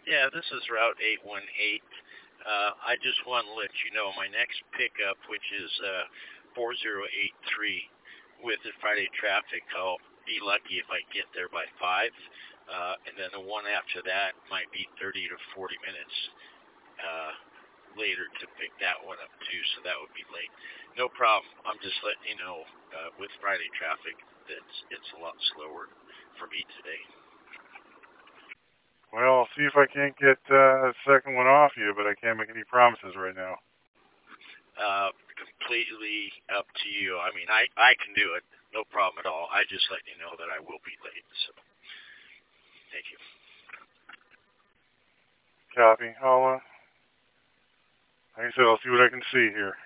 Yeah, this is Route 818. I just want to let you know my next pickup, which is 4083 with the Friday traffic, I'll be lucky if I get there by 5. And then the one after that might be 30 to 40 minutes uh, later to pick that one up too, so that would be late. No problem. I'm just letting you know with Friday traffic that it's a lot slower for me today. Well, I'll see if I can't get the second one off you, but I can't make any promises right now. Completely up to you. I mean, I can do it, no problem at all. I just let you know that I will be late. So thank you. Copy. Like I said, I'll see what I can see here.